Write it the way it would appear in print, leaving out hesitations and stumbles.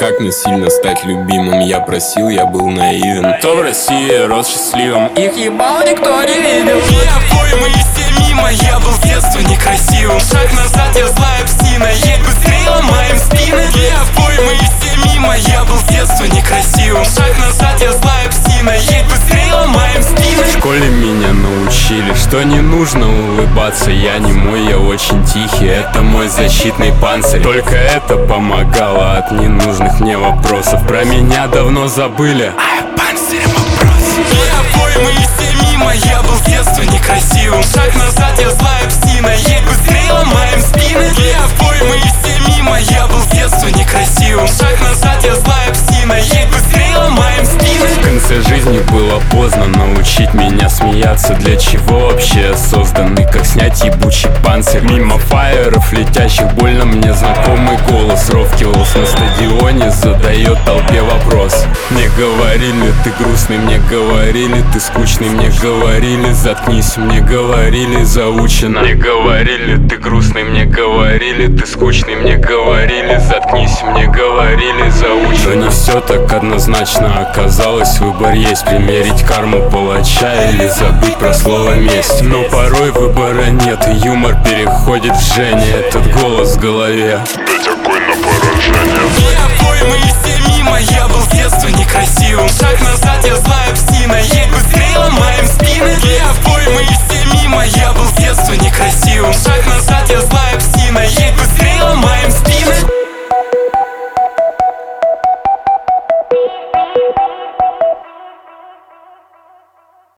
Как не сильно стать любимым, я просил, я был наивен. Кто в России рос счастливым, их ебал никто не видел. И обои мы все мимо, я был с детства некрасивым. Шаг назад, я злая псина, едь быстрее, ломаем спины. И обои мы все мимо, я был с детства некрасивым. Шаг назад, я злая псина, едь быстрее, ломаем спины. В школе меня научили, что не нужно улыбаться. Я не мой, я очень тихий, это мой защитный панцирь. Только это помогало от ненужных мне вопросов. Про меня давно забыли, а я панцирь вопрос. И обои мы все мимо, я был с детства некрасивым. Шаг назад, я злая псина, едь быстрее, ломаем спины. И обои мы все мимо, я был с детства некрасивым. Шаг назад, я злая псина, едь быстрее, ломаем спины. В конце жизни было поздно научить меня смеяться. Для чего вообще я созданный, как снять ебучий панцирь? Мимо фаеров летящих больно мне знакомый голос. Ровкилос на стадионе задает толпе вопрос. Мне говорили, ты грустный, мне говорили, ты скучный, мне говорили, заткнись, мне говорили, заучено. Мне говорили, ты грустный, мне говорили, ты скучный, мне говорили, заткнись, мне говорили, заучено. Но не все так однозначно оказалось, выбор есть: примерить карму палача или забыть про слово месть. Но порой выбора нет, и юмор переходит в жжение. Этот голос в голове: дать огонь на поражение. И обои мы все мимо, я был с детства некрасивым. Шаг назад, я злая псина, едь быстрее, ломаем спины. И обои мы